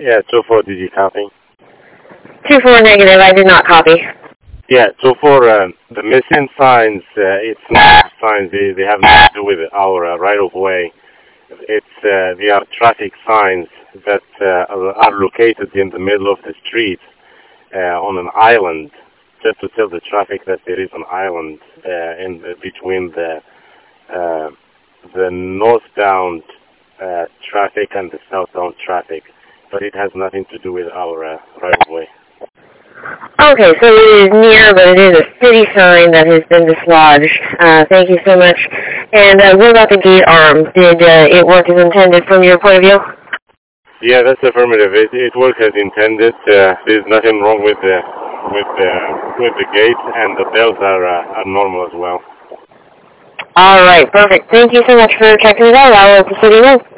Yeah, 2-4, did you copy? 2-4 negative, I did not copy. Yeah, 2-4, the missing signs, it's not signs, they have nothing to do with our right-of-way. They are traffic signs that are located in the middle of the street on an island, just to tell the traffic that there is an island between the northbound traffic and the southbound traffic, but it has nothing to do with our right-of-way. Okay, so it is near, but it is a city sign that has been dislodged. Thank you so much. And what about the gate arm? Did it work as intended from your point of view? Yeah, that's affirmative. It worked as intended. There's nothing wrong with the gate, and the bells are normal as well. All right, perfect. Thank you so much for checking it out. I will proceed on.